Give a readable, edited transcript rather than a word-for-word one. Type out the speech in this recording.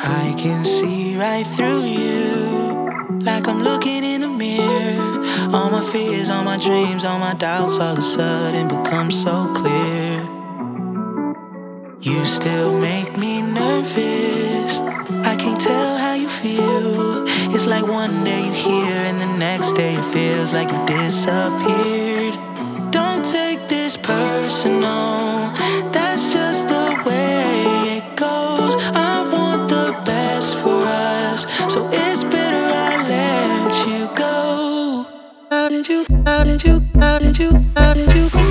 I can see right through you, like I'm looking in a mirror. All my fears, all my dreams, all my doubts all of a sudden become so clear. You still make me nervous. I can't tell how you feel. It's like one day you're here and the next day it feels like you disappeared. Don't take this personal, that's just the way it goes. I want the best for us, so it's better I let you go. How did you, how did you, how did you, how did you